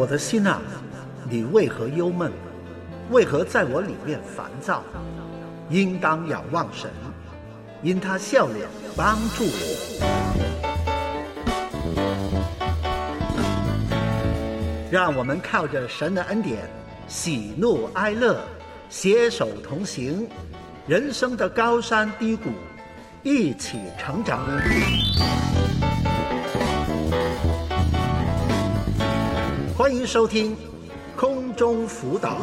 我的心啊，你为何忧闷？为何在我里面烦躁？应当仰望神，因他笑脸帮助我。让我们靠着神的恩典，喜怒哀乐，携手同行，人生的高山低谷，一起成长。欢迎收听空中辅导。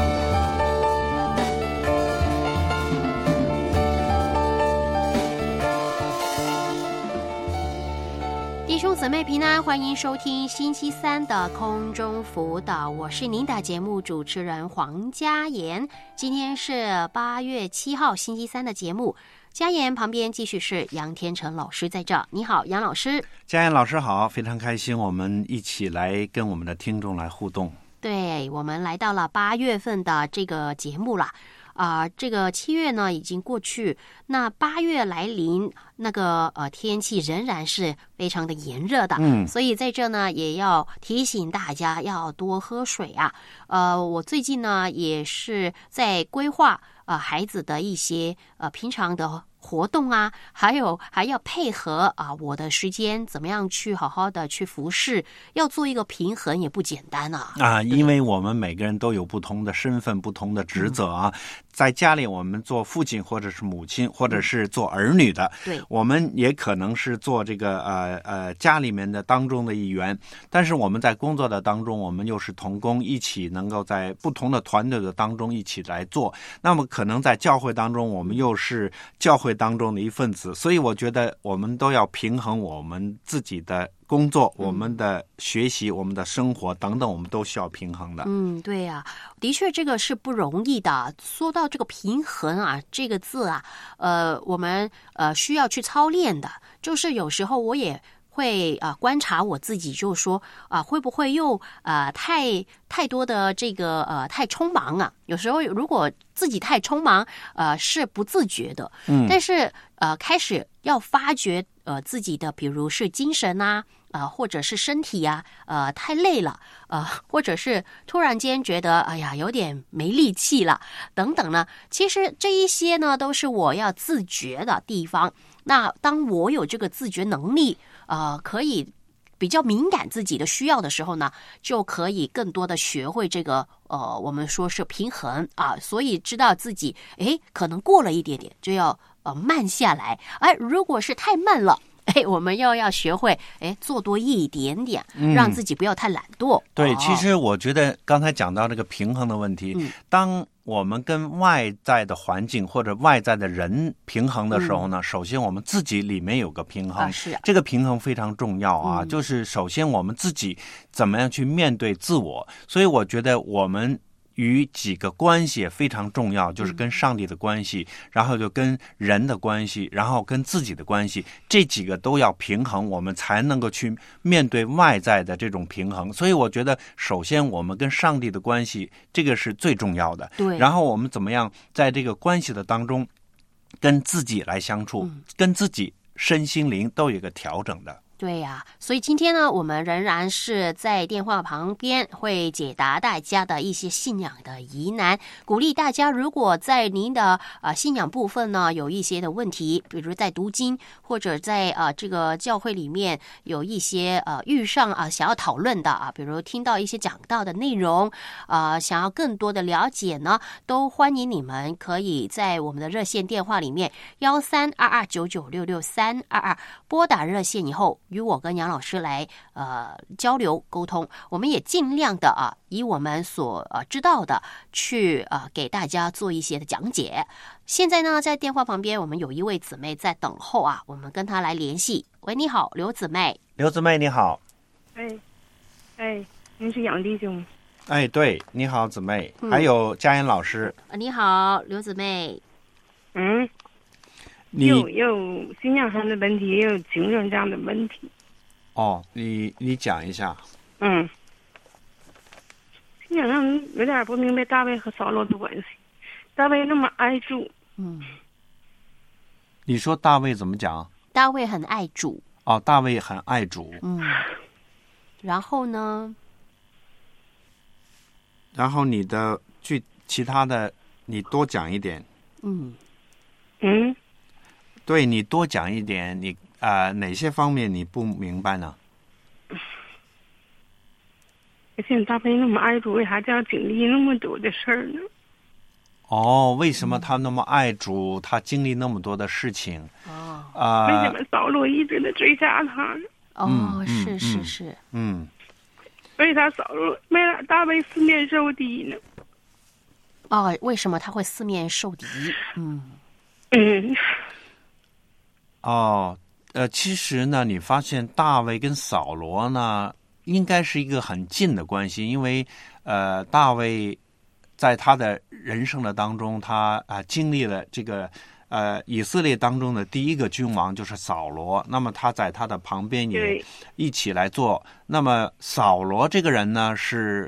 弟兄姊妹平安，欢迎收听星期三的空中辅导，我是您的节目主持人黄嘉妍。今天是8月7号星期三的节目，嘉妍旁边继续是杨天成老师在这。你好，杨老师。 嘉妍老师好，非常开心，我们一起来跟我们的听众来互动。 对，我们来到了8月份的这个节目了。这个7月呢已经过去，那8月来临，那个天气仍然是非常的炎热的，所以在这呢也要提醒大家要多喝水啊。我最近呢也是在规划孩子的一些平常的活动啊，还要配合我的时间，怎么样去好好的去服侍，要做一个平衡也不简单啊。 因为我们每个人都有不同的身份、不同的职责啊。在家里，我们做父亲或者是母亲，或者是做儿女的， 对， 我们也可能是做这个家里面的当中的一员。但是我们在工作的当中，我们又是同工，一起能够在不同的团队的当中一起来做。那么可能在教会当中，我们又是教会当中的一份子，所以我觉得我们都要平衡我们自己的工作、我们的学习、我们的生活等等，我们都需要平衡的。 对啊，的确这个是不容易的。说到这个平衡啊，这个字啊，我们需要去操练的。就是有时候我也会观察我自己，就是说会不会又太多的这个太匆忙啊？有时候如果自己太匆忙，是不自觉的。但是开始要发觉自己的，比如是精神啊。或者是身体啊，太累了，或者是突然间觉得哎呀有点没力气了，等等呢。其实这一些呢都是我要自觉的地方。那当我有这个自觉能力，可以比较敏感自己的需要的时候呢，就可以更多的学会这个我们说是平衡啊。所以知道自己可能过了一点点，就要慢下来。如果是太慢了。我们又要学会做多一点点，让自己不要太懒惰。 对，其实我觉得刚才讲到这个平衡的问题，当我们跟外在的环境或者外在的人平衡的时候呢，首先我们自己里面有个平衡，这个平衡非常重要啊。就是首先我们自己怎么样去面对自我，所以我觉得我们与几个关系也非常重要，就是跟上帝的关系，然后就跟人的关系，然后跟自己的关系，这几个都要平衡，我们才能够去面对外在的这种平衡。所以我觉得首先我们跟上帝的关系，这个是最重要的。 对， 然后我们怎么样在这个关系的当中跟自己来相处，跟自己身心灵都有一个调整的。 对呀，所以今天呢，我们仍然是在电话旁边会解答大家的一些信仰的疑难，鼓励大家，如果在您的信仰部分呢有一些的问题，比如在读经或者在这个教会里面有一些遇上想要讨论的比如听到一些讲道的内容想要更多的了解呢，都欢迎你们可以在我们的热线电话里面132299662322拨打热线以后。与我跟杨老师来交流沟通，我们也尽量的以我们所知道的去给大家做一些的讲解。现在呢，在电话旁边我们有一位姊妹在等候我们跟她来联系。喂，你好，刘姊妹。 刘姊妹你好。 您是杨弟兄。 对，你好姊妹。还有嘉妍老师。 你好，刘姊妹。 有信仰上的问题，也有精神上的问题。 你讲一下。 信仰上有点不明白大卫和扫罗的关系。大卫那么爱主。 你说大卫怎么讲？ 大卫很爱主。 大卫很爱主。 然后呢？ 然后你的其他的你多讲一点。对，你多讲一点，你哪些方面你不明白呢？ 而且大卫那么爱主，为啥就要经历那么多的事儿呢？ 为什么他那么爱主，他经历那么多的事情？ 为什么扫罗一直的追杀他呢？ 是。 为啥扫罗为啥大卫四面受敌呢？ 为什么他会四面受敌？ 其实呢，你发现大卫跟扫罗呢，应该是一个很近的关系，因为大卫在他的人生的当中，他经历了这个以色列当中的第一个君王就是扫罗，那么他在他的旁边也一起来做。那么扫罗这个人呢，是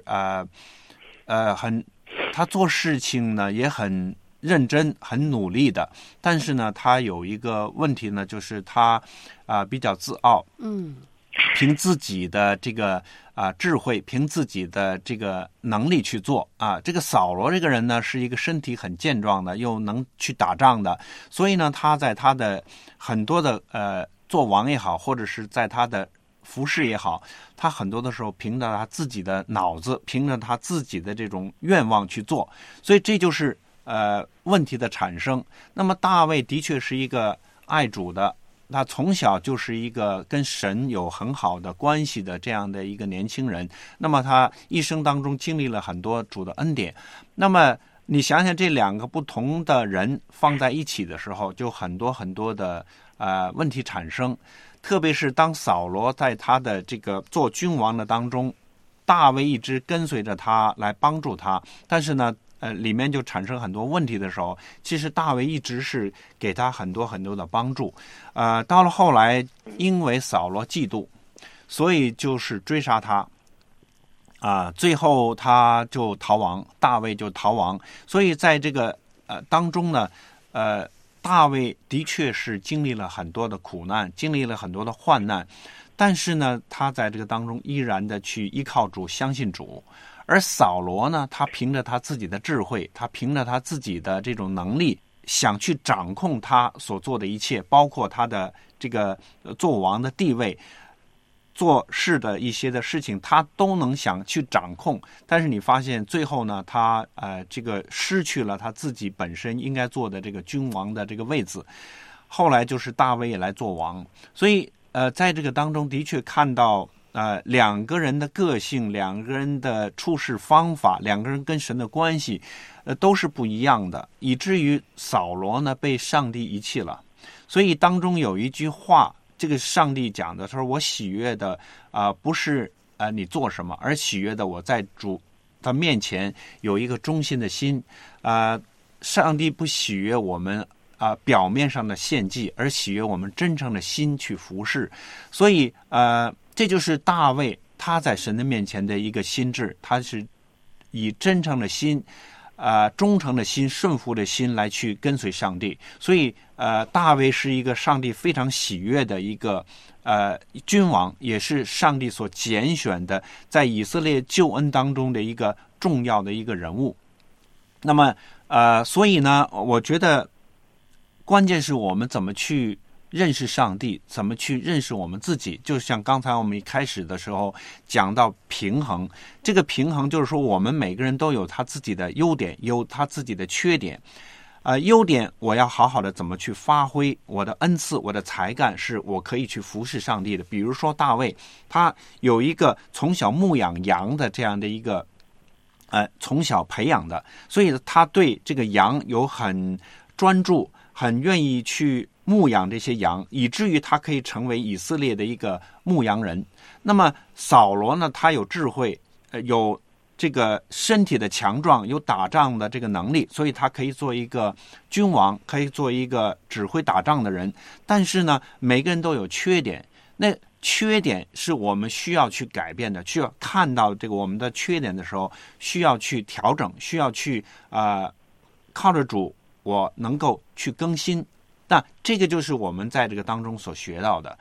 他做事情呢也很认真很努力的，但是呢他有一个问题呢，就是他比较自傲，凭自己的这个智慧，凭自己的这个能力去做这个扫罗这个人呢，是一个身体很健壮的，又能去打仗的，所以呢他在他的很多的做王也好，或者是在他的服侍也好，他很多的时候凭着他自己的脑子，凭着他自己的这种愿望去做，所以这就是问题的产生。那么大卫的确是一个爱主的，他从小就是一个跟神有很好的关系的这样的一个年轻人，那么他一生当中经历了很多主的恩典。那么你想想这两个不同的人放在一起的时候，就很多很多的问题产生。特别是当扫罗在他的这个做君王的当中，大卫一直跟随着他来帮助他，但是呢里面就产生很多问题的时候，其实大卫一直是给他很多很多的帮助。到了后来，因为扫罗嫉妒，所以就是追杀他。最后他就逃亡，大卫就逃亡。所以在这个当中呢，大卫的确是经历了很多的苦难，经历了很多的患难，但是呢，他在这个当中依然的去依靠主，相信主。而扫罗呢，他凭着他自己的智慧，他凭着他自己的这种能力，想去掌控他所做的一切，包括他的这个做王的地位，做事的一些的事情，他都能想去掌控。但是你发现最后呢，他这个失去了他自己本身应该做的这个君王的这个位置。后来就是大卫也来做王，所以在这个当中的确看到两个人的个性，两个人的处事方法，两个人跟神的关系都是不一样的，以至于扫罗呢被上帝遗弃了。所以当中有一句话，这个上帝讲的，他说我喜悦的不是你做什么，而喜悦的我在主他面前有一个忠心的心。上帝不喜悦我们表面上的献祭，而喜悦我们真诚的心去服侍。所以这就是大卫他在神的面前的一个心志，他是以真诚的心忠诚的心，顺服的心来去跟随上帝。所以大卫是一个上帝非常喜悦的一个君王，也是上帝所拣选的在以色列救恩当中的一个重要的一个人物。那么所以呢，我觉得关键是我们怎么去认识上帝，怎么去认识我们自己。就像刚才我们一开始的时候讲到平衡，这个平衡就是说我们每个人都有他自己的优点，有他自己的缺点。优点我要好好的怎么去发挥我的恩赐，我的才干，是我可以去服侍上帝的。比如说大卫，他有一个从小牧养羊的这样的一个从小培养的，所以他对这个羊有很专注，很愿意去牧养这些羊，以至于他可以成为以色列的一个牧羊人。那么扫罗呢，他有智慧，有这个身体的强壮，有打仗的这个能力，所以他可以做一个君王，可以做一个指挥打仗的人。但是呢，每个人都有缺点，那缺点是我们需要去改变的，需要看到这个我们的缺点的时候，需要去调整，需要去靠着主，我能够去更新。那这个就是我们在这个当中所学到的。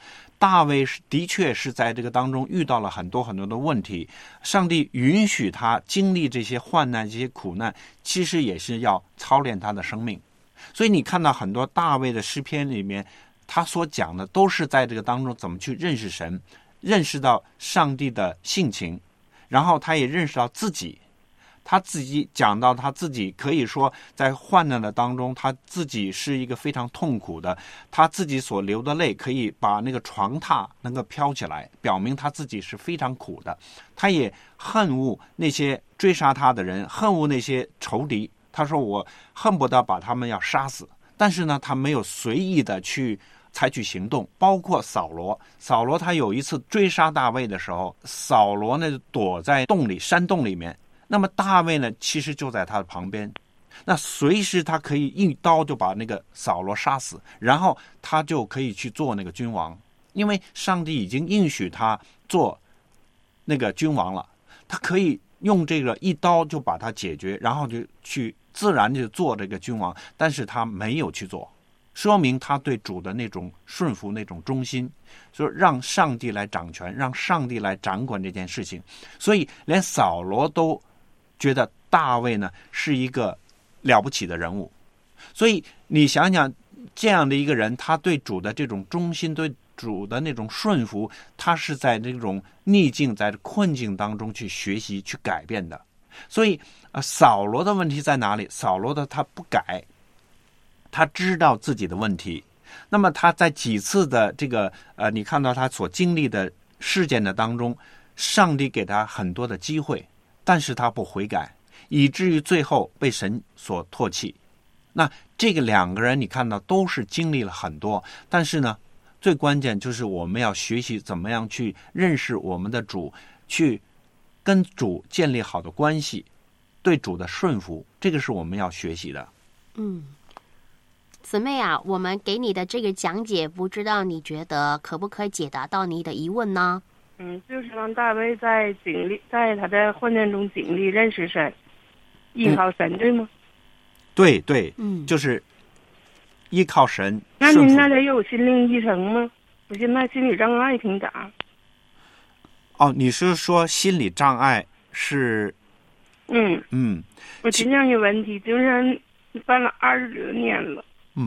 大卫的确是在这个当中遇到了很多很多的问题，上帝允许他经历这些患难这些苦难，其实也是要操练他的生命。所以你看到很多大卫的诗篇里面，他所讲的都是在这个当中怎么去认识神，认识到上帝的性情，然后他也认识到自己，他自己讲到他自己可以说在患难的当中，他自己是一个非常痛苦的，他自己所流的泪可以把那个床榻能够飘起来，表明他自己是非常苦的。他也恨恶那些追杀他的人，恨恶那些仇敌，他说我恨不得把他们要杀死，但是呢他没有随意的去采取行动。包括扫罗他有一次追杀大卫的时候，扫罗呢躲在山洞里面，那么大卫呢其实就在他的旁边，那随时他可以一刀就把那个扫罗杀死，然后他就可以去做那个君王，因为上帝已经应许他做那个君王了，他可以用这个一刀就把它解决，然后就去自然就做这个君王，但是他没有去做，说明他对主的那种顺服，那种忠心，说让上帝来掌权，让上帝来掌管这件事情。所以连扫罗都觉得大卫呢是一个了不起的人物。所以你想想，这样的一个人，他对主的这种忠心，对主的那种顺服，他是在这种逆境在困境当中去学习去改变的。所以扫罗的问题在哪里？扫罗的他不改，他知道自己的问题，那么他在几次的这个你看到他所经历的事件的当中，上帝给他很多的机会，但是他不悔改，以至于最后被神所唾弃。那这个两个人你看到都是经历了很多，但是呢最关键就是我们要学习怎么样去认识我们的主，去跟主建立好的关系，对主的顺服，这个是我们要学习的。 姊妹啊，我们给你的这个讲解，不知道你觉得可不可以解答到你的疑问呢？ 就是让大卫在他的患难中经历认识神，依靠神，对吗？ 对，就是依靠神。 那您那里有心灵医生吗？我现在心理障碍挺大。 你是说心理障碍是？ 我心脏有问题，就是犯了20多年了。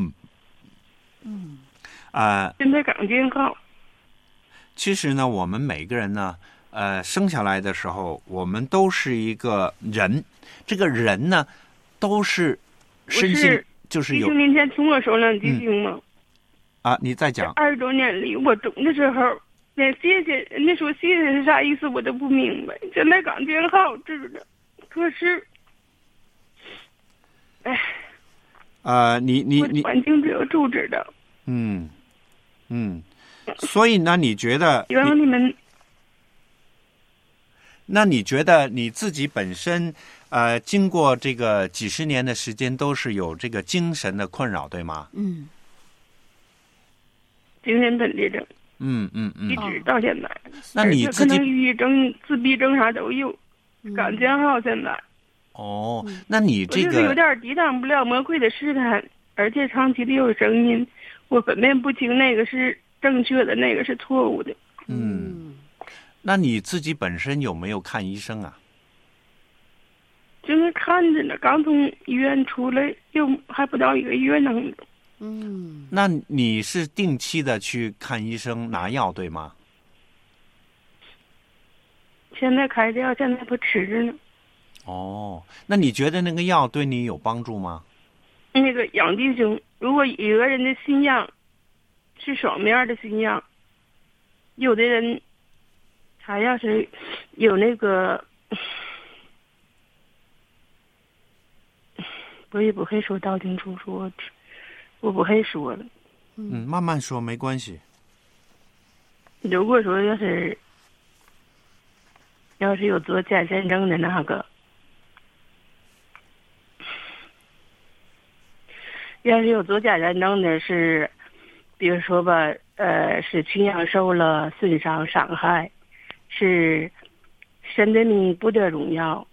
现在刚健好。 其实呢，我们每个人呢，生下来的时候，我们都是一个人。这个人呢，都是身心就是有。 弟兄，您先听我说两句行吗？ 你再讲。 20多年里，我懂的时候，连谢谢人家说谢谢是啥意思，我都不明白。现在刚健好，知道。可是， 你环境只有主知道。 所以呢，你觉得？ 希望你们。 那你觉得你自己本身，经过这个几十年的时间，都是有这个精神的困扰，对吗？ 精神分裂症。一直到现在。 那你自己可能抑郁症、自闭症啥都有。刚健好现在。 那你这个我就是有点抵挡不了魔鬼的试探，而且长期的有声音，我分辨不清哪个是正确的，哪个是错误的。 那你自己本身有没有看医生啊？ 就是看着呢，刚从医院出来，还不到1个月呢。 那你是定期的去看医生拿药对吗？ 现在开的药，现在不吃着呢。 那你觉得那个药对你有帮助吗？ 那个杨弟兄，如果一个人的信仰是双面的信仰，有的人他要是有那个，我也不会说道听途说，我不会说了。 慢慢说没关系。 如果说要是有做假见证的那个，要是有做假见证的是，比如说吧，是群羊受了损伤伤害，是神的名不得荣耀。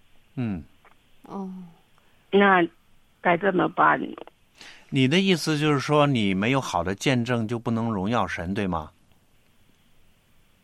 那该怎么办呢？ 你的意思就是说，你没有好的见证就不能荣耀神，对吗？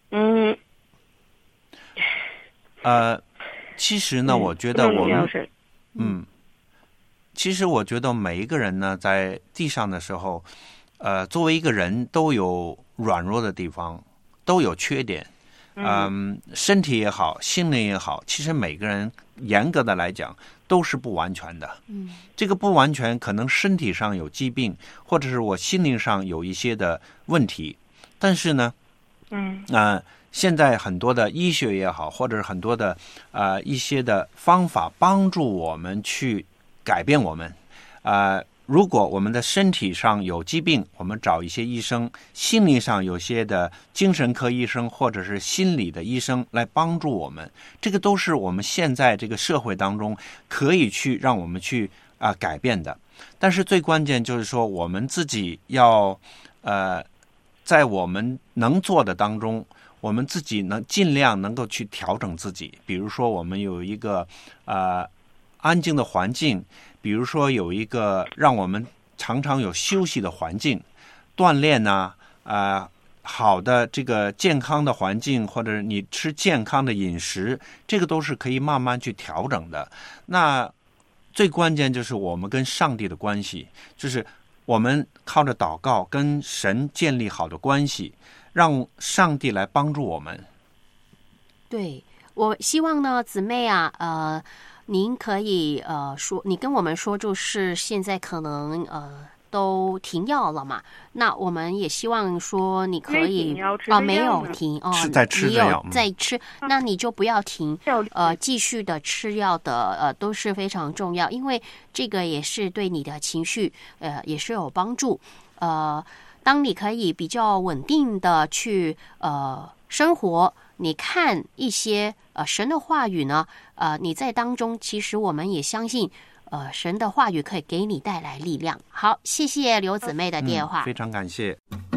其实呢，我觉得我们，其实我觉得每一个人呢，在地上的时候，作为一个人都有软弱的地方，都有缺点，身体也好，心灵也好，其实每个人严格的来讲都是不完全的。这个不完全可能身体上有疾病，或者是我心灵上有一些的问题，但是呢，现在很多的医学也好，或者是很多的一些的方法帮助我们去改变我们。如果我们的身体上有疾病，我们找一些医生；心理上有些的精神科医生或者是心理的医生来帮助我们。这个都是我们现在这个社会当中可以去让我们去改变的。但是最关键就是说，我们自己要在我们能做的当中，我们自己尽量能够去调整自己。比如说我们有一个安静的环境，比如说有一个让我们常常有休息的环境，锻炼好的这个健康的环境，或者你吃健康的饮食，这个都是可以慢慢去调整的。那最关键就是我们跟上帝的关系，就是我们靠着祷告跟神建立好的关系，让上帝来帮助我们。 对，我希望呢，姊妹啊，您可以说，你跟我们说，就是现在可能都停药了嘛？那我们也希望说你可以没有停是在吃的药， 你有在吃，那你就不要停，继续的吃药的都是非常重要，因为这个也是对你的情绪也是有帮助。当你可以比较稳定的去生活，你看一些神的话语呢，你在当中，其实我们也相信神的话语可以给你带来力量。好，谢谢刘姊妹的电话， 非常感谢。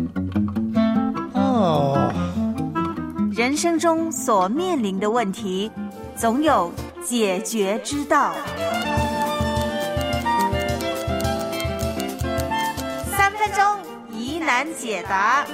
人生中所面临的问题，总有解决之道。3分钟疑难解答。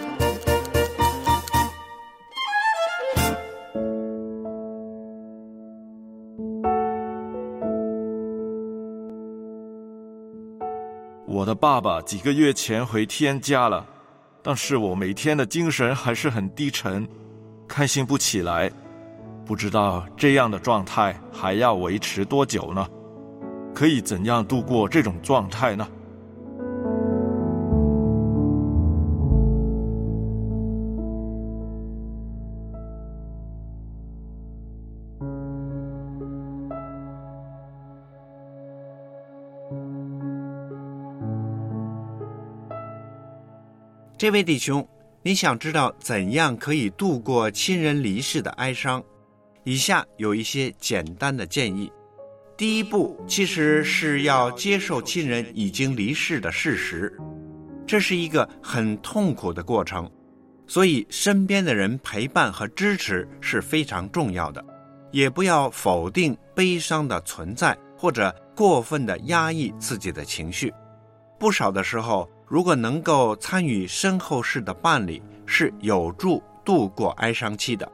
我的爸爸几个月前回天家了，但是我每天的精神还是很低沉，开心不起来。不知道这样的状态还要维持多久呢？可以怎样度过这种状态呢？ 这位弟兄，你想知道怎样可以度过亲人离世的哀伤？以下有一些简单的建议。第一步，其实是要接受亲人已经离世的事实，这是一个很痛苦的过程，所以身边的人陪伴和支持是非常重要的。也不要否定悲伤的存在，或者过分的压抑自己的情绪。不少的时候，如果能够参与身后事的办理，是有助度过哀伤期的。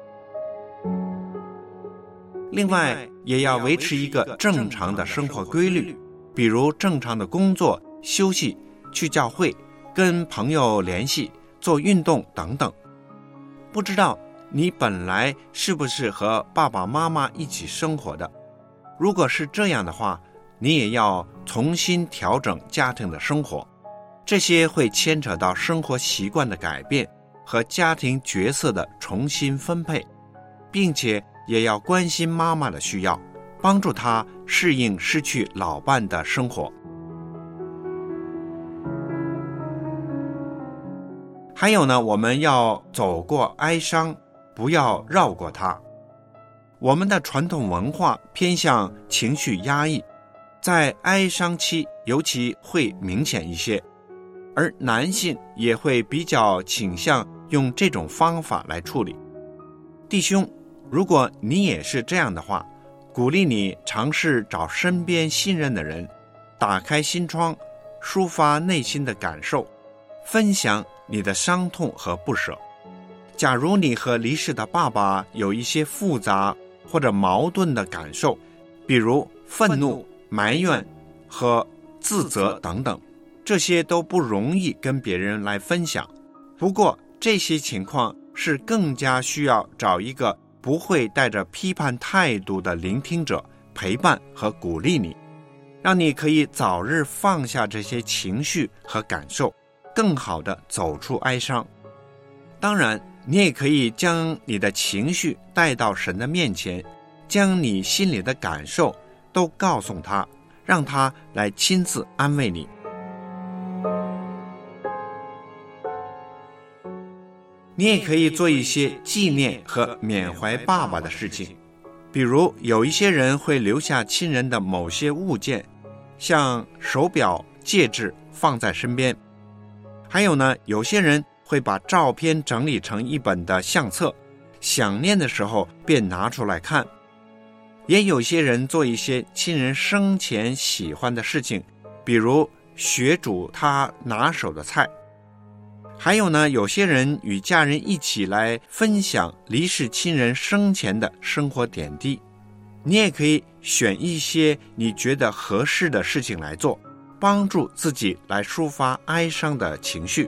另外，也要维持一个正常的生活规律，比如正常的工作、休息、去教会、跟朋友联系、做运动等等。不知道你本来是不是和爸爸妈妈一起生活的？如果是这样的话，你也要重新调整家庭的生活。这些会牵扯到生活习惯的改变和家庭角色的重新分配，并且也要关心妈妈的需要，帮助她适应失去老伴的生活。还有呢，我们要走过哀伤，不要绕过它。我们的传统文化偏向情绪压抑，在哀伤期尤其会明显一些，而男性也会比较倾向用这种方法来处理。弟兄，如果你也是这样的话，鼓励你尝试找身边信任的人，打开心窗，抒发内心的感受，分享你的伤痛和不舍。 假如你和离世的爸爸有一些复杂或者矛盾的感受，比如愤怒、埋怨和自责等等，这些都不容易跟别人来分享。不过这些情况是更加需要找一个不会带着批判态度的聆听者陪伴和鼓励你，让你可以早日放下这些情绪和感受，更好地走出哀伤。当然，你也可以将你的情绪带到神的面前，将你心里的感受都告诉他，让他来亲自安慰你。你也可以做一些纪念和缅怀爸爸的事情，比如有一些人会留下亲人的某些物件，像手表、戒指放在身边。还有呢，有些人会把照片整理成一本的相册，想念的时候便拿出来看。也有些人做一些亲人生前喜欢的事情，比如学煮他拿手的菜。还有呢，有些人与家人一起来分享离世亲人生前的生活点滴。你也可以选一些你觉得合适的事情来做，帮助自己来抒发哀伤的情绪。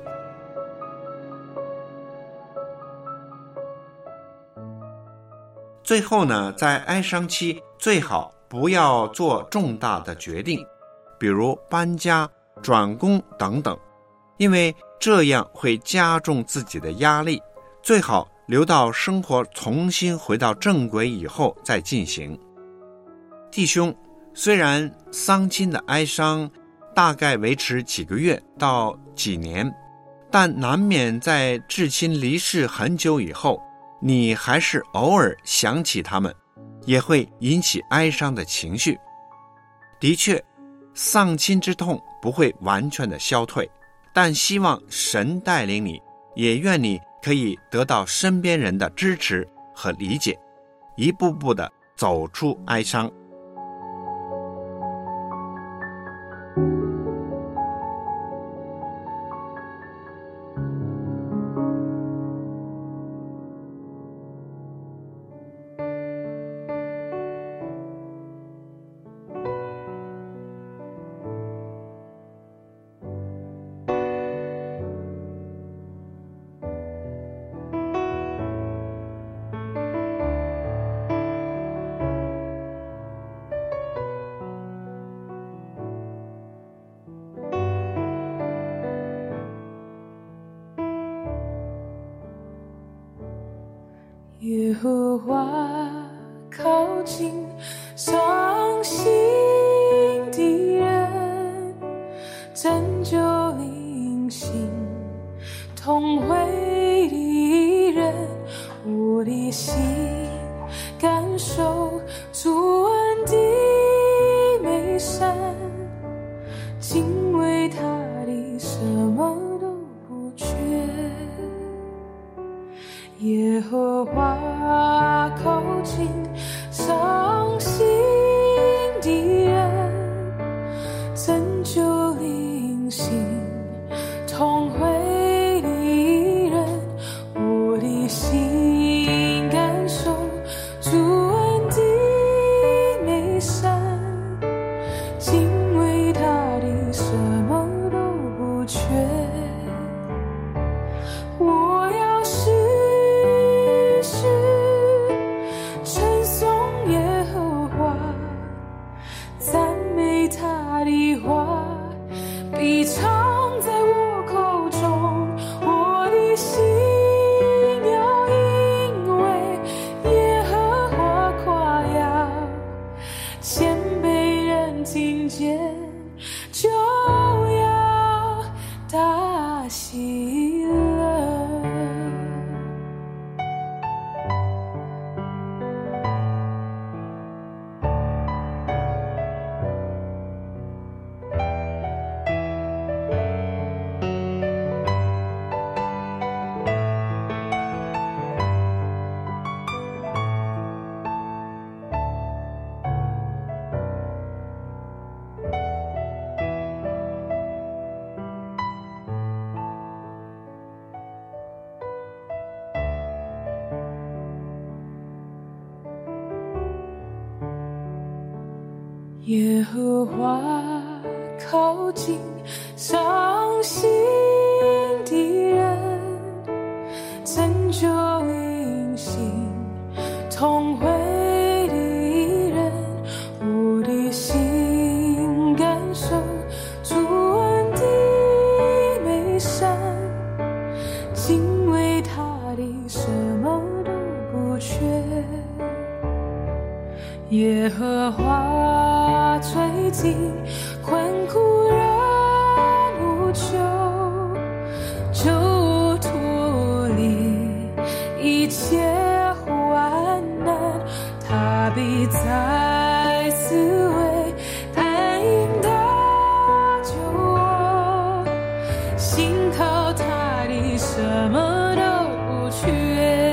最后呢，在哀伤期最好不要做重大的决定，比如搬家、转工等等，因为这样会加重自己的压力，最好留到生活重新回到正轨以后再进行。弟兄，虽然丧亲的哀伤大概维持几个月到几年，但难免在至亲离世很久以后，你还是偶尔想起他们，也会引起哀伤的情绪。的确，丧亲之痛不会完全的消退，但希望神带领你，也愿你可以得到身边人的支持和理解，一步步的走出哀伤。 耶和华靠近伤心的人，拯救灵心痛悔的人，我的心感受主恩的美善，敬畏他的什么都不缺。耶和华靠近伤心的人，拯救灵心痛悔的人，我的心感受主恩的美善，敬畏他的什么都不缺。我要时时称耶和华靠近伤心的人，拯救灵心痛悔的人。我的心感受主恩的美善，敬畏他的什么都不缺。耶和华最近困苦人无求，就脱离一切患难，他必再次为安营搭救我，信靠他的什么都不缺。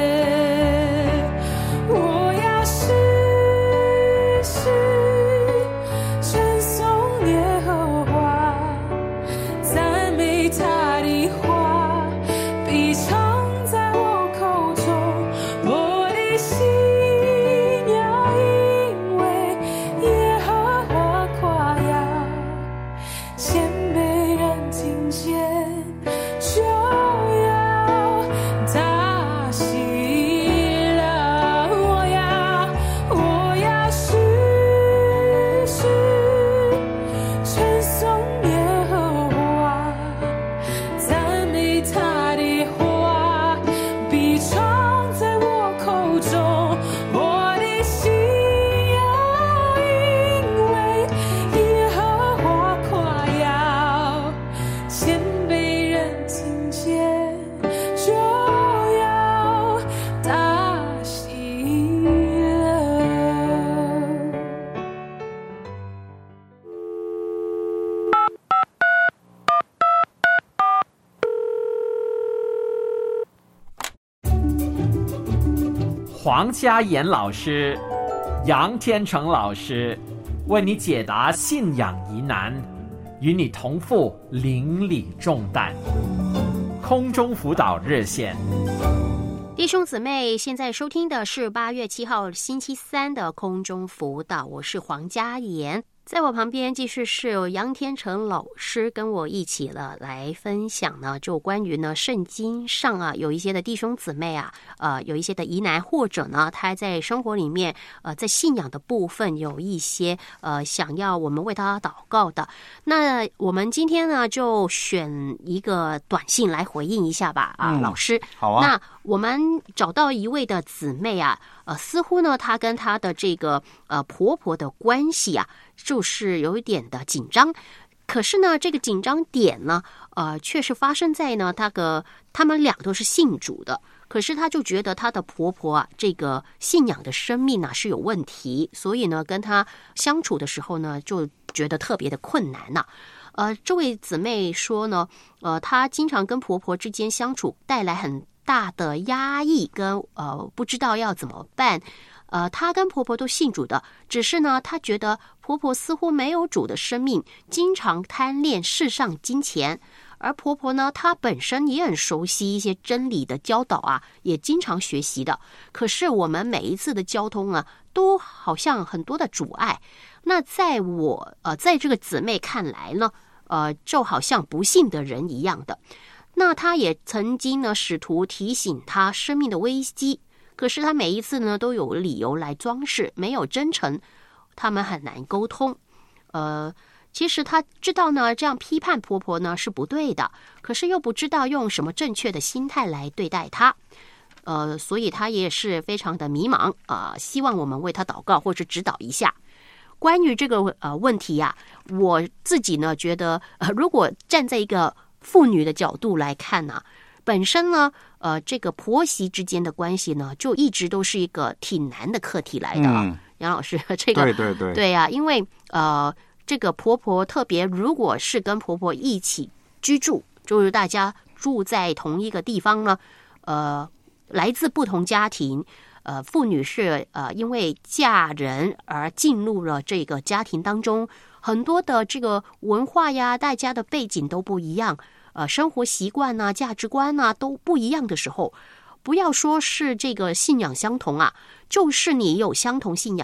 我要时时称颂耶和华，赞美他的话必常在我口中。我的心要因为耶和华夸耀，谦卑人听见就要大喜乐。我要时时称颂耶和华，赞美他的话必常在我口中。我的心要因为耶和华夸耀，谦卑人听见就要大喜乐。 黄家妍老师、杨天成老师为你解答信仰疑难，与你同负邻里重担。空中辅导热线。 弟兄姊妹，现在收听的是8月7号星期三的空中辅导，我是黄家妍。在我旁边继续是杨天成老师跟我一起来分享呢，就关于呢圣经上啊有一些的弟兄姊妹啊有一些的疑难，或者呢他在生活里面在信仰的部分有一些想要我们为他祷告的。那我们今天呢就选一个短信来回应一下吧老师。 好啊。 那我们找到一位的姊妹啊似乎呢她跟她的这个婆婆的关系啊就是有一点的紧张，可是呢这个紧张点呢却是发生在呢他们俩都是信主的，可是她就觉得她的婆婆啊这个信仰的生命啊是有问题，所以呢跟她相处的时候呢就觉得特别的困难呐。这位姊妹说呢她经常跟婆婆之间相处带来很大的压抑跟不知道要怎么办。她跟婆婆都信主的，只是呢她觉得婆婆似乎没有主的生命，经常贪恋世上金钱，而婆婆呢她本身也很熟悉一些真理的教导啊，也经常学习的，可是我们每一次的交通啊都好像很多的阻碍。那在这个姊妹看来呢就好像不信的人一样的。那她也曾经呢试图提醒她生命的危机，可是她每一次呢都有理由来装饰，没有真诚，他们很难沟通。其实她知道呢这样批判婆婆呢是不对的，可是又不知道用什么正确的心态来对待她。所以她也是非常的迷茫希望我们为她祷告或者指导一下。关于这个问题啊，我自己呢觉得如果站在一个妇女的角度来看呢本身呢这个婆媳之间的关系呢就一直都是一个挺难的课题来的杨老师这个对啊，因为这个婆婆特别如果是跟婆婆一起居住，就是大家住在同一个地方呢来自不同家庭，妇女是因为嫁人而进入了这个家庭当中，很多的这个文化呀，大家的背景都不一样，生活习惯啊、价值观啊都不一样的时候，不要说是这个信仰相同啊，就是你有相同信仰啊，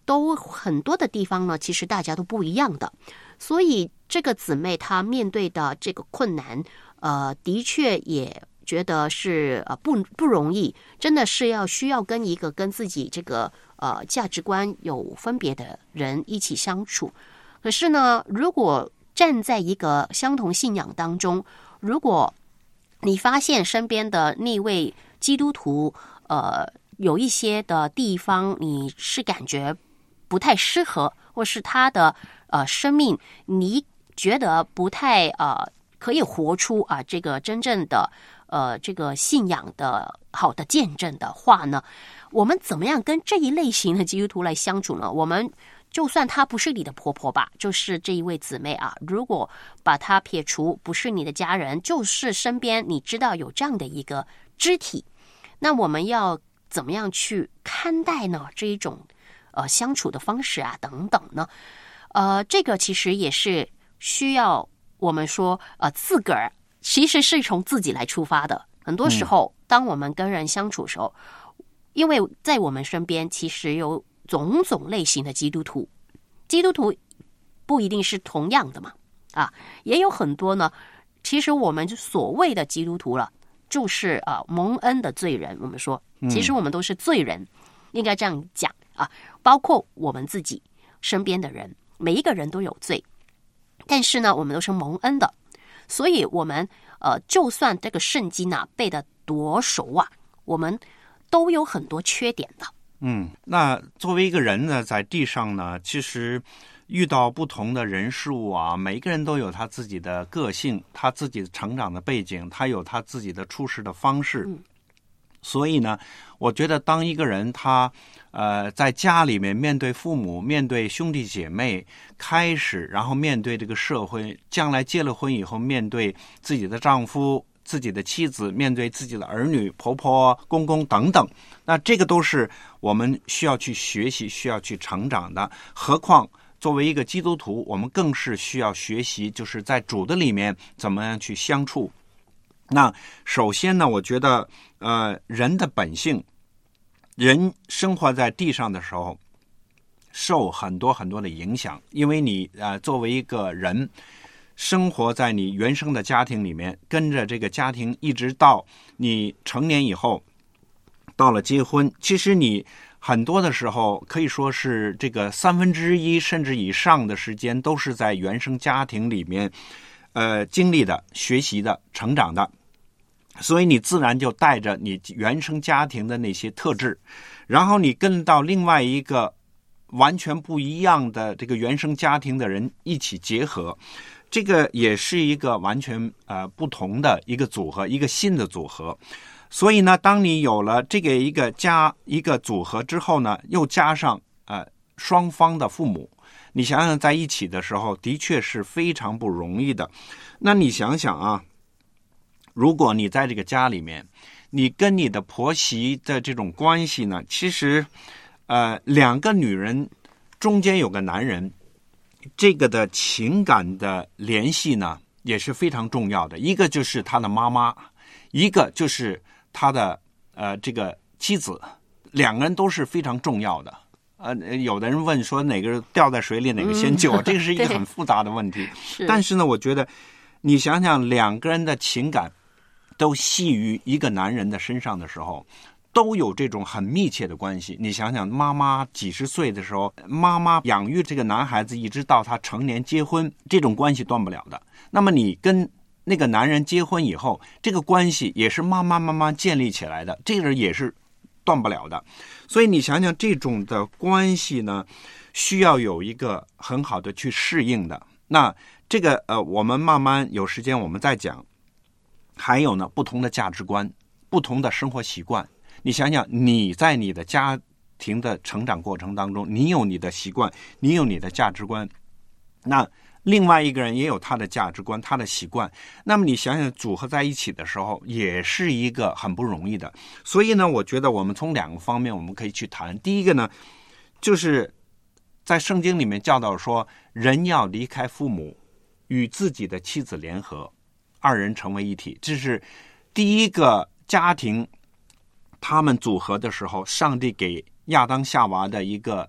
都很多的地方呢，其实大家都不一样的。所以这个姊妹她面对的这个困难，的确也觉得是不容易，真的是需要跟一个跟自己这个价值观有分别的人一起相处。可是呢，如果站在一个相同信仰当中，如果你发现身边的那位基督徒有一些的地方你是感觉不太适合，或是他的生命你觉得不太可以活出这个真正的这个信仰的好的见证的话呢，我们怎么样跟这一类型的基督徒来相处呢？我们就算她不是你的婆婆吧，就是这一位姊妹如果把她撇除，不是你的家人，就是身边你知道有这样的一个肢体，那我们要怎么样去看待呢？这一种相处的方式等等呢？这个其实也是需要我们说自个儿其实是从自己来出发的。很多时候当我们跟人相处的时候，因为在我们身边其实有种种类型的基督徒不一定是同样的嘛，也有很多呢，其实我们所谓的基督徒了，就是蒙恩的罪人。我们说其实我们都是罪人，应该这样讲包括我们自己身边的人，每一个人都有罪，但是呢我们都是蒙恩的，所以我们就算这个圣经背得多熟我们都有很多缺点的。 那作为一个人呢，在地上呢，其实遇到不同的人事物每一个人都有他自己的个性，他自己成长的背景，他有他自己的处事的方式。所以呢，我觉得当一个人他在家里面面对父母，面对兄弟姐妹然后面对这个社会，将来结了婚以后面对自己的丈夫，自己的妻子，面对自己的儿女，婆婆公公等等，那这个都是我们需要去学习，需要去成长的。何况作为一个基督徒，我们更是需要学习，就是在主的里面怎么样去相处。那首先呢，我觉得人的本性，人生活在地上的时候受很多很多的影响，因为你作为一个人生活在你原生的家庭里面，跟着这个家庭一直到你成年以后，到了结婚，其实你很多的时候可以说是这个1/3甚至以上的时间都是在原生家庭里面经历的、学习的、成长的，所以你自然就带着你原生家庭的那些特质，然后你跟到另外一个完全不一样的这个原生家庭的人一起结合，这个也是一个完全不同的一个组合，一个新的组合。所以呢，当你有了这个一个组合之后呢，又加上双方的父母，你想想在一起的时候的确是非常不容易的。那你想想如果你在这个家里面，你跟你的婆媳的这种关系呢，其实两个女人中间有个男人，这个的情感的联系呢也是非常重要的。一个就是他的妈妈，一个就是他的这个妻子，两个人都是非常重要的。有的人问说哪个掉在水里哪个先救，这个是一个很复杂的问题。但是呢，我觉得你想想两个人的情感都系于一个男人的身上的时候，都有这种很密切的关系。你想想妈妈几十岁的时候，妈妈养育这个男孩子一直到他成年结婚，这种关系断不了的。那么你跟那个男人结婚以后，这个关系也是慢慢建立起来的，这个也是断不了的。所以你想想这种的关系呢，需要有一个很好的去适应的。那这个我们慢慢有时间我们再讲。还有呢，不同的价值观，不同的生活习惯。你想想，你在你的家庭的成长过程当中，你有你的习惯，你有你的价值观，那另外一个人也有他的价值观，他的习惯。那么你想想组合在一起的时候，也是一个很不容易的。所以呢，我觉得我们从两个方面我们可以去谈。第一个呢，就是在圣经里面教导说，人要离开父母，与自己的妻子联合，二人成为一体。这是第一个家庭他们组合的时候，上帝给亚当夏娃的一个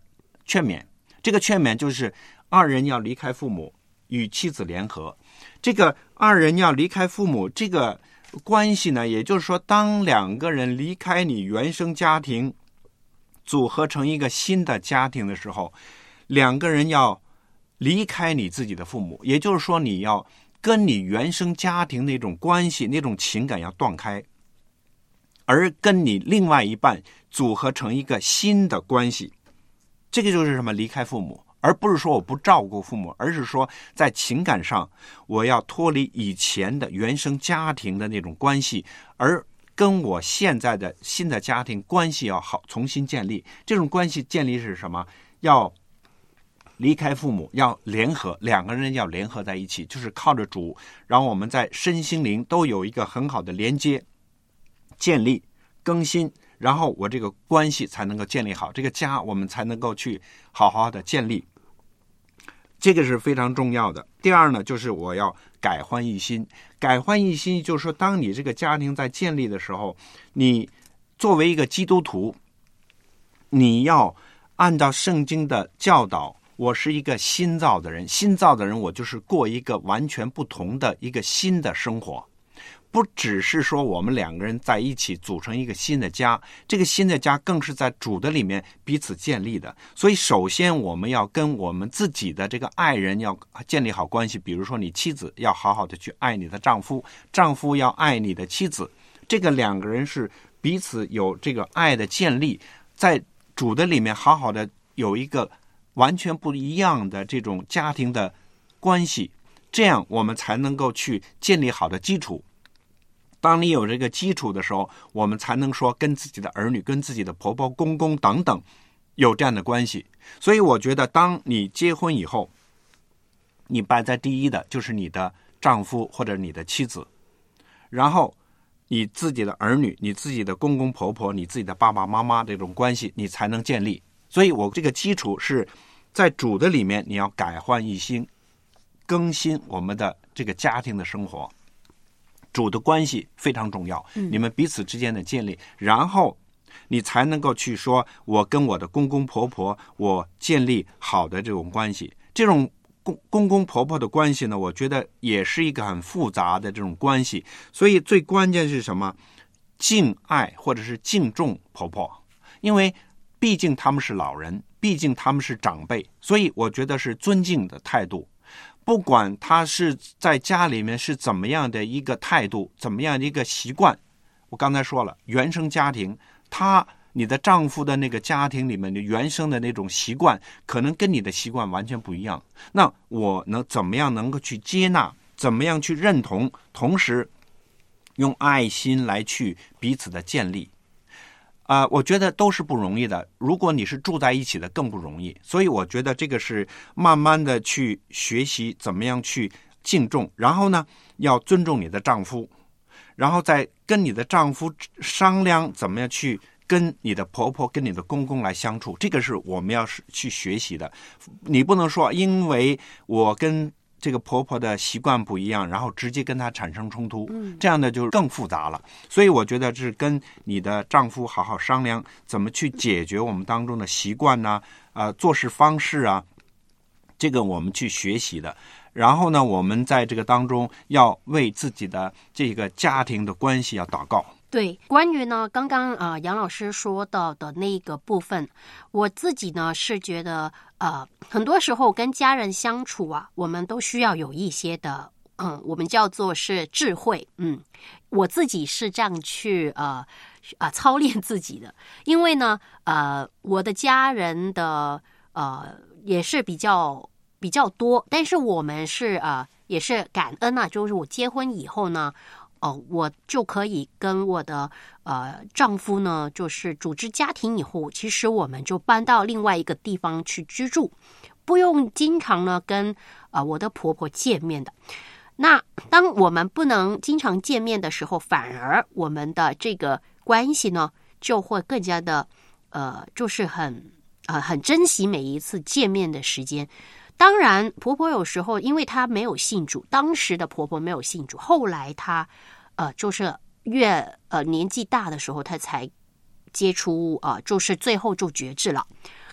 劝勉。这个劝勉就是二人要离开父母，与妻子联合。这个二人要离开父母这个关系呢，也就是说，当两个人离开你原生家庭，组合成一个新的家庭的时候，两个人要离开你自己的父母，也就是说，你要跟你原生家庭那种关系、那种情感要断开，而跟你另外一半组合成一个新的关系。这个就是什么？离开父母，而不是说我不照顾父母，而是说在情感上我要脱离以前的原生家庭的那种关系，而跟我现在的新的家庭关系要好，重新建立。这种关系建立是什么？要离开父母，要联合，两个人要联合在一起，就是靠着主，让我们在身心灵都有一个很好的连接、建立、更新，然后我这个关系才能够建立好，这个家我们才能够去好好的建立。这个是非常重要的。第二呢，就是我要改换一心。改换一心就是说，当你这个家庭在建立的时候，你作为一个基督徒，你要按照圣经的教导，我是一个新造的人。新造的人，我就是过一个完全不同的一个新的生活。不只是说我们两个人在一起组成一个新的家，这个新的家更是在主的里面彼此建立的。所以首先我们要跟我们自己的这个爱人要建立好关系，比如说你妻子要好好的去爱你的丈夫，丈夫要爱你的妻子，这个两个人是彼此有这个爱的建立，在主的里面好好的有一个完全不一样的这种家庭的关系，这样我们才能够去建立好的基础。当你有这个基础的时候，我们才能说跟自己的儿女、跟自己的婆婆、公公等等有这样的关系。所以我觉得，当你结婚以后，你摆在第一的就是你的丈夫或者你的妻子，然后你自己的儿女、你自己的公公婆婆、你自己的爸爸妈妈这种关系，你才能建立。所以我这个基础是在主的里面，你要改换一心，更新我们的这个家庭的生活。主的关系非常重要，你们彼此之间的建立，然后你才能够去说我跟我的公公婆婆我建立好的这种关系。这种公公婆婆的关系呢，我觉得也是一个很复杂的这种关系，所以最关键是什么？敬爱或者是敬重婆婆，因为毕竟他们是老人，毕竟他们是长辈，所以我觉得是尊敬的态度。不管他是在家里面是怎么样的一个态度，怎么样的一个习惯，我刚才说了，原生家庭，你的丈夫的那个家庭里面的原生的那种习惯，可能跟你的习惯完全不一样。那我怎么样能够去接纳，怎么样去认同，同时用爱心来去彼此的建立。我觉得都是不容易的。如果你是住在一起的，更不容易。所以我觉得这个是慢慢的去学习怎么样去敬重，然后呢，要尊重你的丈夫，然后再跟你的丈夫商量怎么样去跟你的婆婆、跟你的公公来相处。这个是我们要去学习的。你不能说因为我跟这个婆婆的习惯不一样，然后直接跟她产生冲突，这样的就更复杂了。所以我觉得是跟你的丈夫好好商量，怎么去解决我们当中的习惯呢？做事方式啊，这个我们去学习的。然后呢，我们在这个当中要为自己的这个家庭的关系要祷告。 对，关于呢刚刚杨老师说到的那个部分，我自己呢是觉得很多时候跟家人相处啊，我们都需要有一些的我们叫做是智慧。我自己是这样去操练自己的，因为呢我的家人的也是比较多，但是我们是也是感恩啊，就是我结婚以后呢。我就可以跟我的丈夫呢，就是组织家庭以后，其实我们就搬到另外一个地方去居住，不用经常呢跟我的婆婆见面的。那当我们不能经常见面的时候，反而我们的这个关系呢就会更加的就是很珍惜每一次见面的时间。当然婆婆有时候因为她没有信主，当时的婆婆没有信主，后来她就是越年纪大的时候她才接触就是最后就决志了。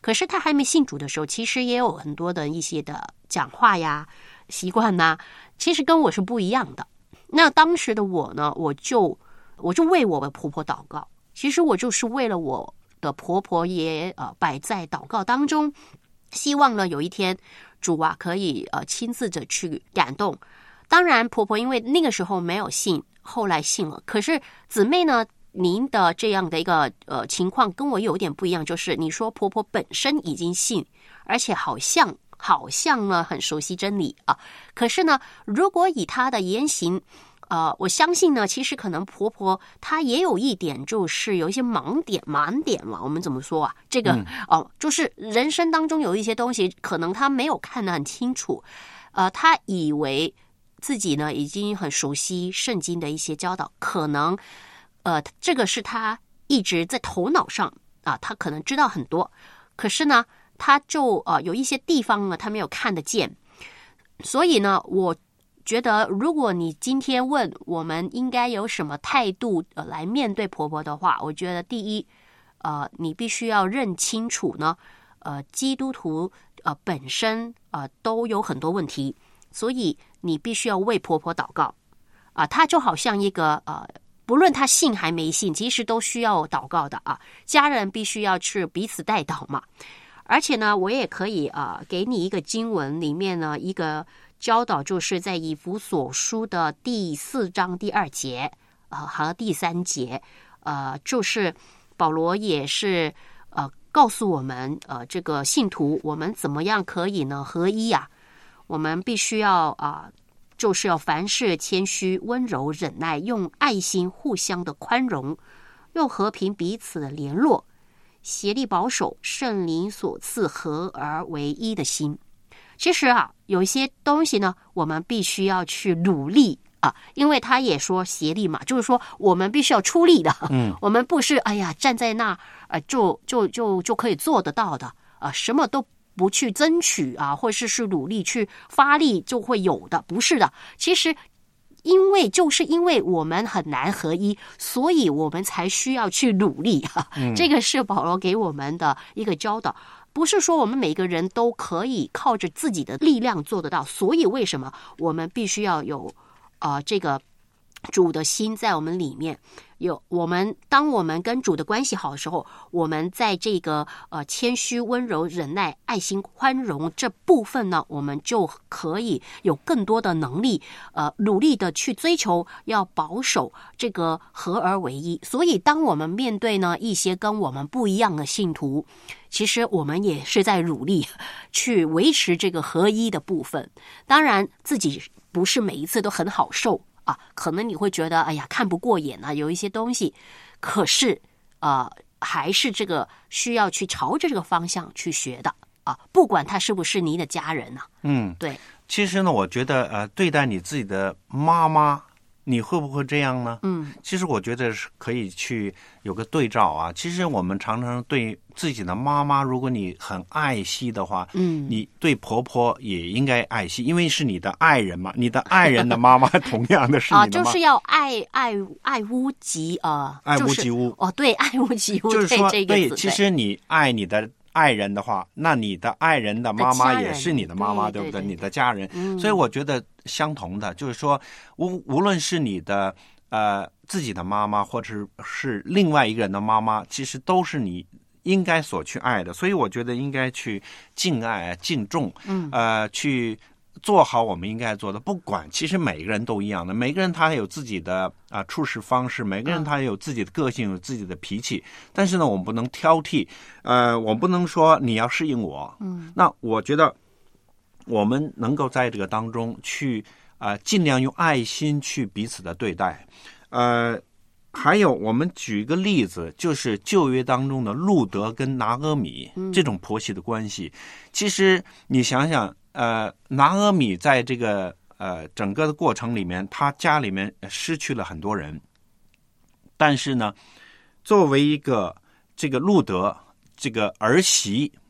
可是她还没信主的时候，其实也有很多的一些的讲话呀、习惯呐，其实跟我是不一样的。那当时的我呢，我就为我的婆婆祷告。其实我就是为了我的婆婆也摆在祷告当中，希望呢有一天主啊可以亲自的去感动。当然婆婆因为那个时候没有信，后来信了。可是姊妹呢，您的这样的一个情况跟我有点不一样，就是你说婆婆本身已经信，而且好像呢很熟悉真理啊。可是呢，如果以她的言行，我相信呢，其实可能婆婆她也有一点，就是有一些盲点嘛。我们怎么说啊？这个就是人生当中有一些东西，可能她没有看得很清楚。她以为自己呢已经很熟悉圣经的一些教导，可能这个是她一直在头脑上啊，她可能知道很多，可是呢，她就有一些地方呢，她没有看得见。所以呢，我觉得如果你今天问我们应该有什么态度来面对婆婆的话，我觉得第一，你必须要认清楚呢，基督徒本身都有很多问题，所以你必须要为婆婆祷告她就好像一个不论她信还没信，其实都需要祷告的家人必须要去彼此代祷嘛。而且呢，我也可以给你一个经文里面呢一个教导，就是在以弗所书的第4章第2节和第3节，就是保罗也是告诉我们这个信徒我们怎么样可以呢合一啊。我们必须要就是要凡事谦虚、温柔、忍耐，用爱心互相的宽容，用和平彼此的联络，协力保守圣灵所赐合而为一的心。其实有一些东西呢，我们必须要去努力因为他也说协力嘛，就是说我们必须要出力的。我们不是站在那就可以做得到的什么都不去争取或者是努力去发力就会有的，不是的。其实就是因为我们很难合一，所以我们才需要去努力这个是保罗给我们的一个教导。不是说我们每个人都可以靠着自己的力量做得到，所以为什么我们必须要有这个主的心在我们里面。当我们跟主的关系好的时候，我们在这个谦虚、温柔、忍耐、爱心、宽容这部分呢，我们就可以有更多的能力努力的去追求，要保守这个合而为一。所以当我们面对呢一些跟我们不一样的信徒，其实我们也是在努力去维持这个合一的部分。当然自己不是每一次都很好受可能你会觉得看不过眼有一些东西，可是还是这个需要去朝着这个方向去学的不管他是不是你的家人对。 其实呢，我觉得对待你自己的妈妈，你会不会这样呢？其实我觉得是可以去有个对照其实我们常常对自己的妈妈，如果你很爱惜的话，你对婆婆也应该爱惜，因为是你的爱人嘛，你的爱人的妈妈同样的是你的妈妈就是要爱屋及爱屋及乌对，爱屋及乌， 就是说对， 其实你爱你的爱人的话，那你的爱人的妈妈也是你的妈妈，对不对？你的家人。所以我觉得相同的，就是说无论是你的自己的妈妈，或者是另外一个人的妈妈，其实都是你应该所去爱的。所以我觉得应该去敬爱、敬重，去做好我们应该做的。不管，其实每个人都一样的，每个人他有自己的处事方式，每个人他有自己的个性，有自己的脾气。但是呢，我们不能挑剔，我们不能说你要适应我。那我觉得我们能够在这个当中去尽量用爱心去彼此的对待。还有我们举一个例子，就是旧约当中的路德跟拿俄米这种婆媳的关系。其实你想想拿俄米在这个整个的过程里面，他家里面失去了很多人，但是呢，作为一个这个路德这个儿媳，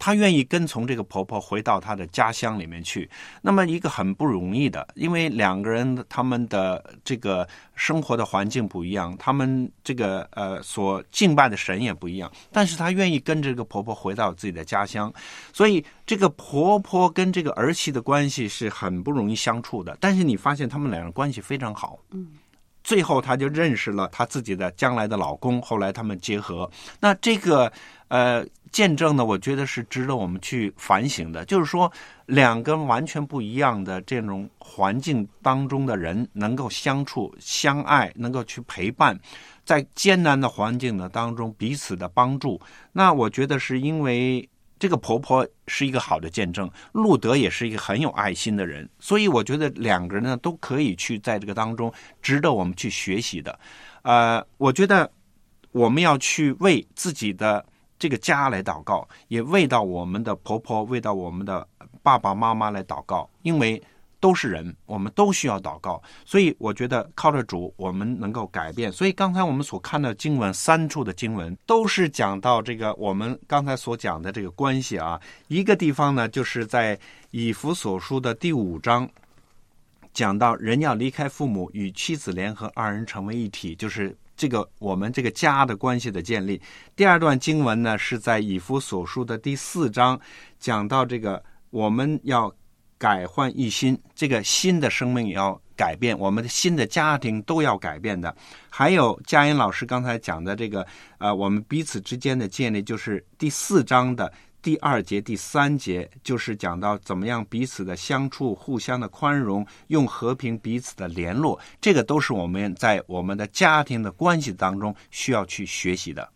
她愿意跟从这个婆婆回到她的家乡里面去。那么一个很不容易的，因为两个人他们的这个生活的环境不一样，他们这个所敬拜的神也不一样，但是她愿意跟这个婆婆回到自己的家乡，所以这个婆婆跟这个儿媳的关系是很不容易相处的。但是你发现他们两人关系非常好，最后她就认识了她自己的将来的老公，后来他们结合。那这个见证呢，我觉得是值得我们去反省的，就是说两个完全不一样的这种环境当中的人能够相处相爱，能够去陪伴，在艰难的环境的当中彼此的帮助。那我觉得是因为这个婆婆是一个好的见证，路德也是一个很有爱心的人，所以我觉得两个人呢都可以去在这个当中值得我们去学习的。我觉得我们要去为自己的这个家来祷告，也为到我们的婆婆，为到我们的爸爸妈妈来祷告，因为都是人，我们都需要祷告。所以我觉得靠着主我们能够改变。所以刚才我们所看的经文，3处的经文都是讲到这个我们刚才所讲的这个关系啊。一个地方呢，就是在以弗所书的第5章，讲到人要离开父母，与妻子联合，2人成为一体，就是这个我们这个家的关系的建立。第二段经文呢，是在以弗所书的第4章，讲到这个我们要改换一心，这个新的生命也要改变，我们的新的家庭都要改变的。还有佳音老师刚才讲的这个我们彼此之间的建立，就是第4章的第2节第3节，就是讲到怎么样彼此的相处，互相的宽容，用和平彼此的联络，这个都是我们在我们的家庭的关系当中需要去学习的。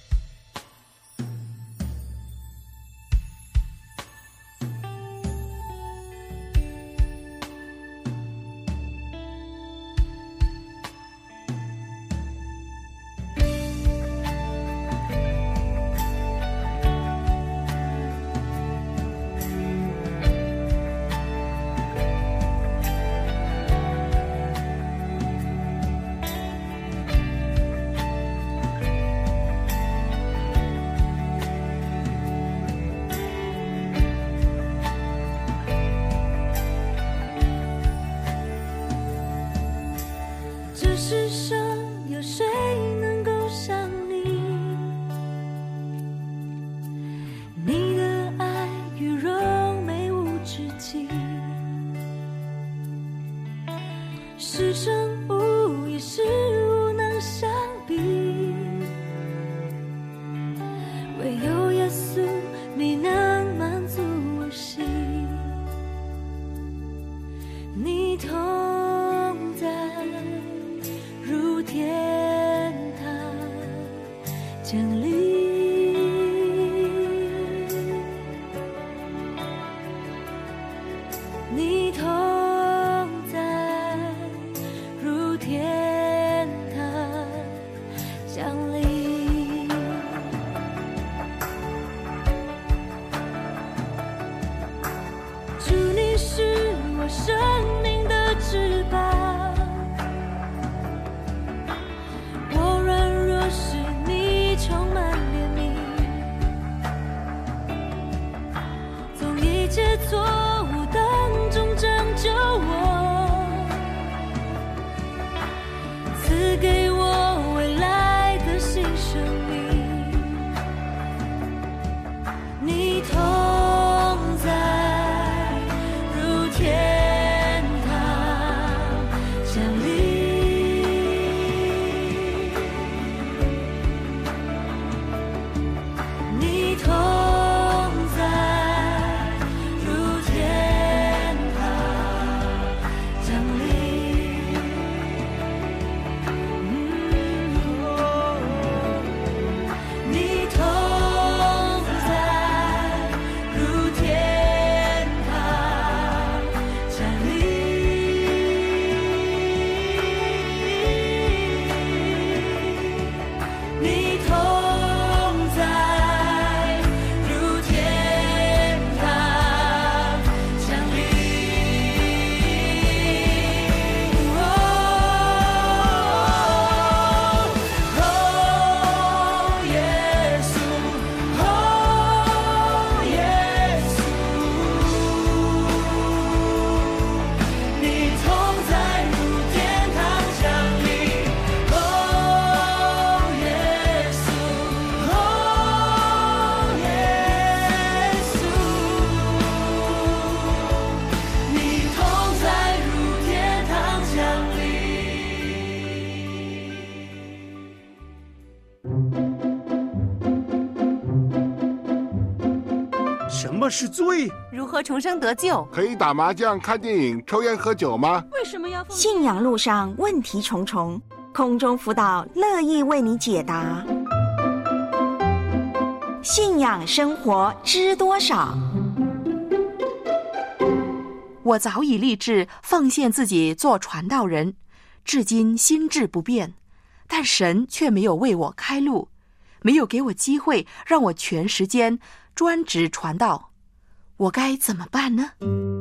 是生无也是无能相比，唯有耶稣你能满足我心，你同在如天堂降临，你同在什么是罪？ 如何重生得救？ 可以打麻将、看电影、抽烟喝酒吗？ 为什么要信仰路上问题重重，空中辅导乐意为你解答。信仰生活知多少？ 我早已立志奉献自己做传道人，至今心志不变，但神却没有为我开路，没有给我机会让我全时间专职传道，我该怎么办呢？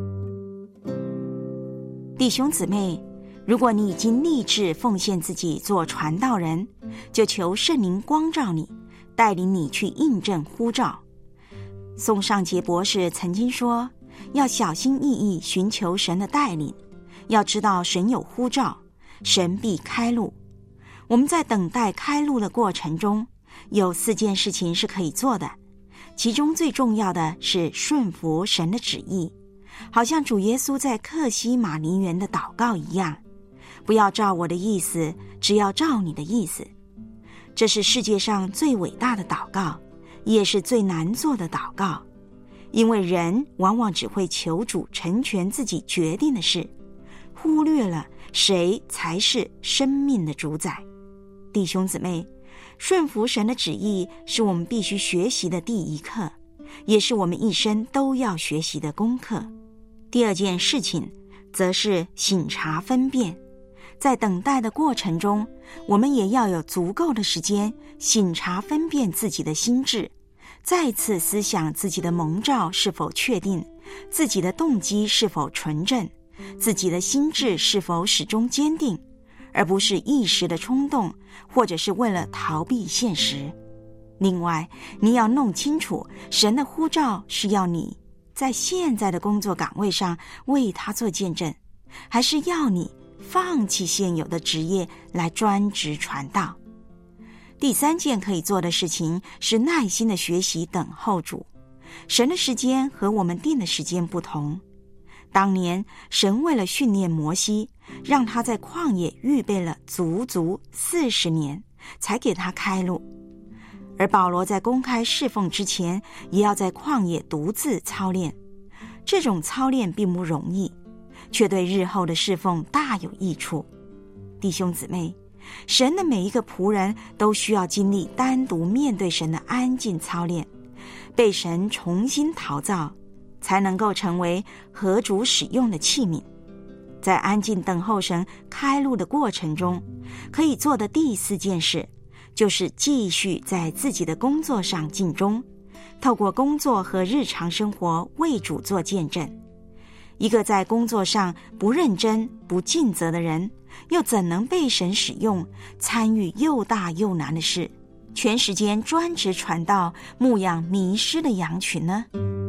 弟兄姊妹，如果你已经立志奉献自己做传道人，就求圣灵光照你，带领你去印证呼召。宋尚杰博士曾经说，要小心翼翼寻求神的带领，要知道神有呼召，神必开路。我们在等待开路的过程中，有4件事情是可以做的，其中最重要的是顺服神的旨意，好像主耶稣在客西马尼园的祷告一样，不要照我的意思，只要照你的意思。这是世界上最伟大的祷告，也是最难做的祷告，因为人往往只会求主成全自己决定的事，忽略了谁才是生命的主宰。弟兄姊妹，顺服神的旨意是我们必须学习的第一课，也是我们一生都要学习的功课。第2件事情则是省察分辨，在等待的过程中，我们也要有足够的时间省察分辨自己的心志，再次思想自己的蒙召是否确定，自己的动机是否纯正，自己的心志是否始终坚定，而不是一时的冲动，或者是为了逃避现实。另外，你要弄清楚，神的呼召是要你在现在的工作岗位上为他做见证，还是要你放弃现有的职业来专职传道。第3件可以做的事情是耐心的学习等候主。神的时间和我们定的时间不同。当年神为了训练摩西，让他在旷野预备了足足40年，才给他开路。而保罗在公开侍奉之前，也要在旷野独自操练。这种操练并不容易，却对日后的侍奉大有益处。弟兄姊妹，神的每一个仆人都需要经历单独面对神的安静操练，被神重新陶造，才能够成为合主使用的器皿。在安静等候神开路的过程中，可以做的第4件事，就是继续在自己的工作上尽忠，透过工作和日常生活为主做见证。一个在工作上不认真、不尽责的人，又怎能被神使用，参与又大又难的事，全时间专职传道，牧养迷失的羊群呢？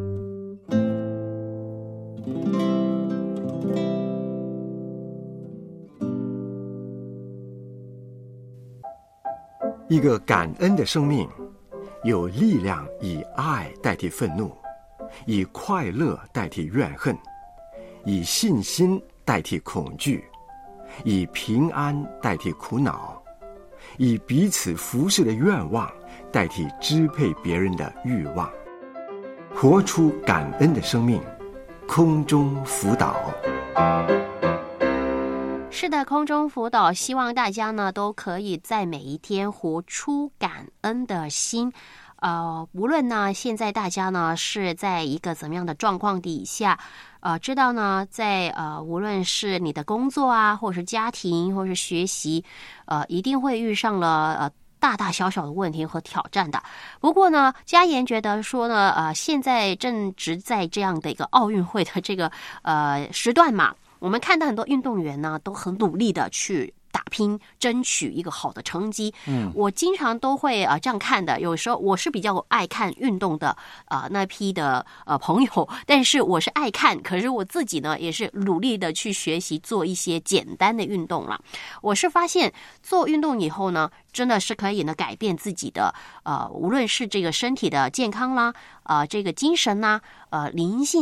一个感恩的生命，有力量以爱代替愤怒，以快乐代替怨恨，以信心代替恐惧，以平安代替苦恼，以彼此服侍的愿望代替支配别人的欲望，活出感恩的生命。空中辅导。 是的，空中辅导希望大家呢都可以在每一天活出感恩的心。无论呢现在大家呢是在一个怎么样的状况底下，知道呢在无论是你的工作啊，或者是家庭，或者是学习，一定会遇上了大大小小的问题和挑战的。不过呢，嘉言觉得说呢，现在正值在这样的一个奥运会的这个时段嘛，我们看到很多运动员呢都很努力的去打拼，争取一个好的成绩。我经常都会这样看的。有时候我是比较爱看运动的那批的朋友，但是我是爱看，可是我自己呢也是努力的去学习做一些简单的运动了。我是发现做运动以后呢，真的是可以呢改变自己的无论是这个身体的健康啦，这个精神啦，灵性啦，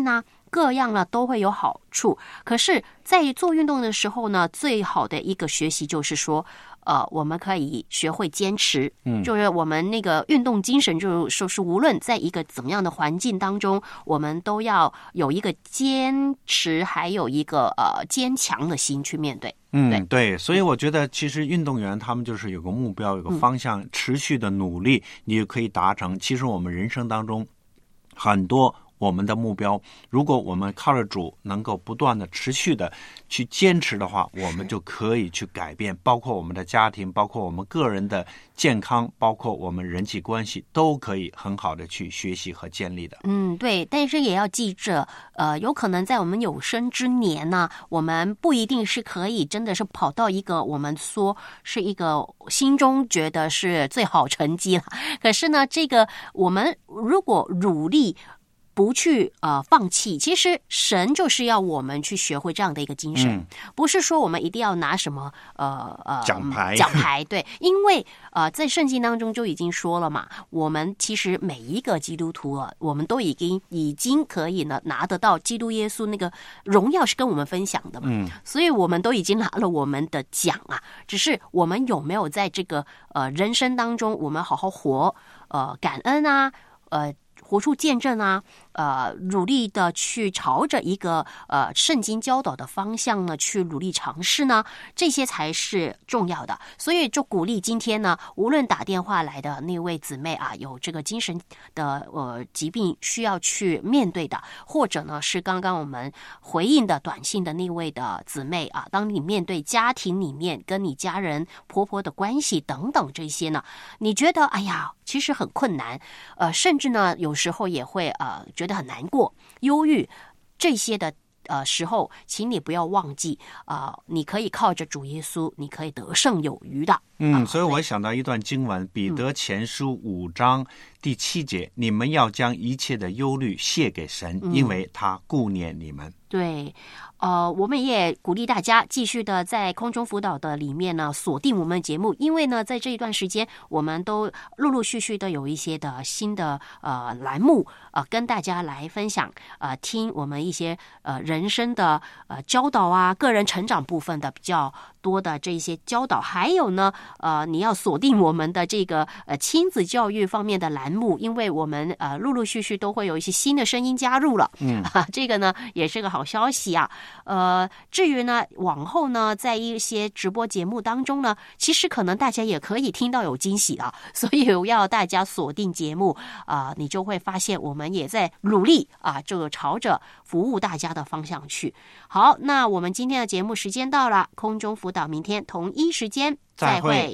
各样呢都会有好处。可是在做运动的时候呢，最好的一个学习就是说我们可以学会坚持，就是我们那个运动精神，就是说是无论在一个怎么样的环境当中，我们都要有一个坚持，还有一个坚强的心去面对。 对，所以我觉得其实运动员他们就是有个目标，有个方向，持续的努力，你就可以达成。其实我们人生当中很多我们的目标，如果我们靠着主能够不断的持续的去坚持的话，我们就可以去改变，包括我们的家庭，包括我们个人的健康，包括我们人际关系，都可以很好的去学习和建立的。 对，但是也要记着有可能在我们有生之年呢，我们不一定是可以真的是跑到一个我们说是一个心中觉得是最好成绩了。可是呢，这个我们如果努力不去放弃，其实神就是要我们去学会这样的一个精神，不是说我们一定要拿什么奖牌对，因为在圣经当中就已经说了嘛，我们其实每一个基督徒我们都已经可以呢拿得到基督耶稣那个荣耀是跟我们分享的嘛，所以我们都已经拿了我们的奖啊，只是我们有没有在这个人生当中我们好好活感恩啊活出见证啊，努力的去朝着一个圣经教导的方向呢，去努力尝试呢，这些才是重要的。所以就鼓励今天呢，无论打电话来的那位姊妹啊，有这个精神的疾病需要去面对的，或者呢是刚刚我们回应的短信的那位的姊妹啊，当你面对家庭里面跟你家人婆婆的关系等等这些呢，你觉得哎呀其实很困难，甚至呢有时候也会觉得很难过、忧郁这些的时候，请你不要忘记你可以靠着主耶稣，你可以得胜有余的。 所以我想到一段经文，彼得前书5章第7节，你们要将一切的忧虑卸给神，因为他顾念你们。 对，我们也鼓励大家继续的在空中辅导的里面呢锁定我们的节目，因为呢在这一段时间我们都陆陆续续的有一些的新的栏目跟大家来分享听我们一些人生的教导啊，个人成长部分的比较多的这些教导，还有呢你要锁定我们的这个亲子教育方面的栏目，因为我们陆陆续续都会有一些新的声音加入了，这个呢也是个好消息啊。至于呢往后呢在一些直播节目当中呢，其实可能大家也可以听到有惊喜啊，所以要大家锁定节目你就会发现我们也在努力就朝着服务大家的方向去。好，那我们今天的节目时间到了，空中辅导明天同一时间再会。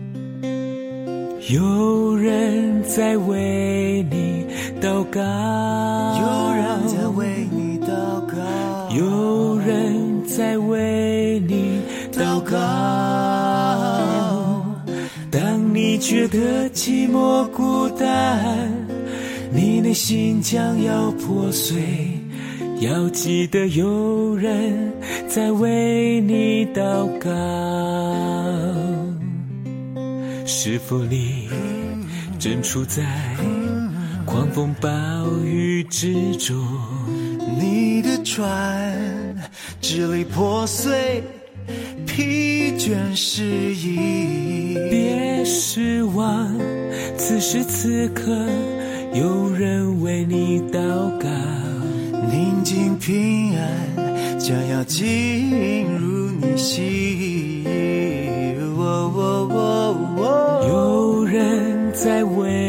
有人在为你祷告， 有人在为你祷告， 有人在为你祷告。当你觉得寂寞孤单，你内心将要破碎，要记得有人在为你祷告。是否你正处在狂风暴雨之中， 你的船支离破碎，疲倦失意， 别失望，此时此刻有人为你祷告。 宁静平安将要进入你心， 有人在为